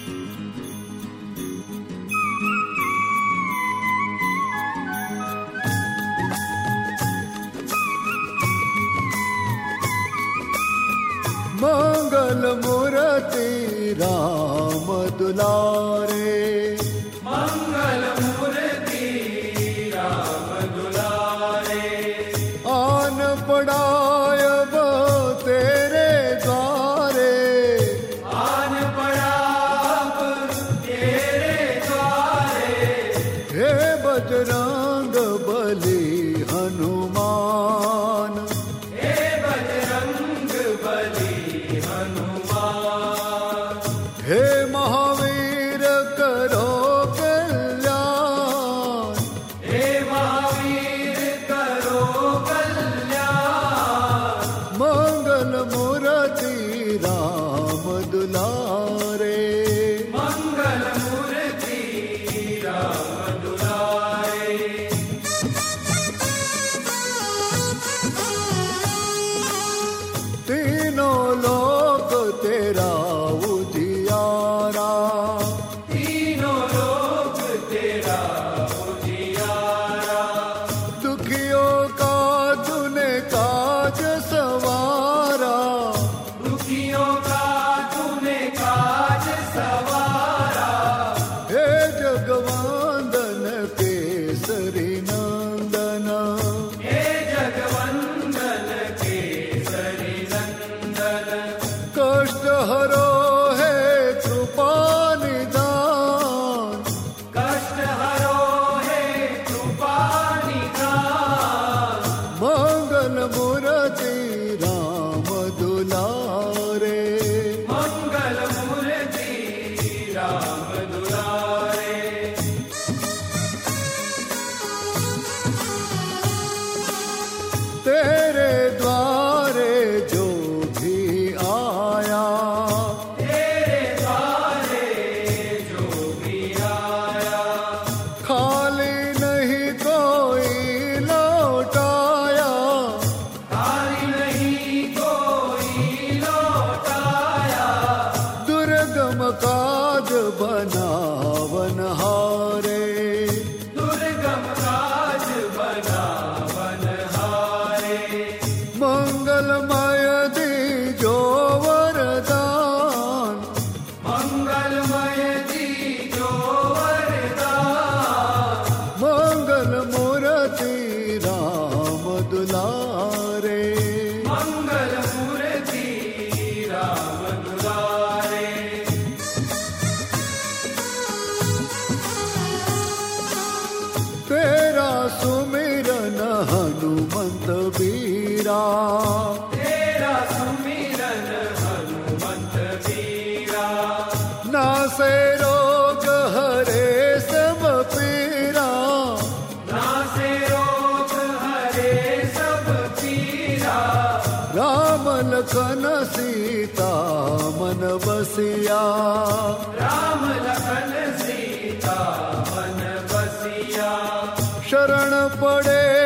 मंगल मूर्ति राम दुलारे, मंगल मूर्ति राम दुलारे। आन पड़ाय वो तेरे द्वारे, आन पड़ा तेरे द्वारे। हे बजरंग बली हनुमान, हे बजरंग बली हनुमान। हे महावीर करो कल्याण, हे महावीर करो कल्याण। मंगल मूर्ति राम दुलारे, मंगल मूर्ति राम दुलारे। तीनों लोक तेरा उजियारा, तीनों लोक तेरा उजियारा। दुखियों का तूने काज सवारा, दुखियों का तूने काज सवारा। हे जगवंदन केसरी नंदन, हे जगवंदन केसरी नंदन। कष्ट हरो है कृपा निदान, कष्ट हरो है कृपा निधान। मंगल मूर्ति राम दुलारे, मंगल मूर्ति राम दुलारे। तेरे द्वारे जो भी आया, तेरे द्वारे जो भी आया। खाली नहीं कोई लौटाया, खाली नहीं कोई लौटाया। दुर्गम काज बनावन हारे, दुर्गम काज बनावन हारे। मंगलमय दीजो वरदान, मंगलमय दीजो वरदान। मंगल मूर्ति राम दुलारे, मंगल मूर्ति राम दुलारे। तेरा सुमिरन हनुमंत वीरा, तेरा सुमिरन हनुमंत वीरा। नासे रोग हरे सब पीरा, नासे रोग हरे सब पीरा। राम लखन सीता मन बसिया, राम लखन सीता मन बसिया। शरण पड़े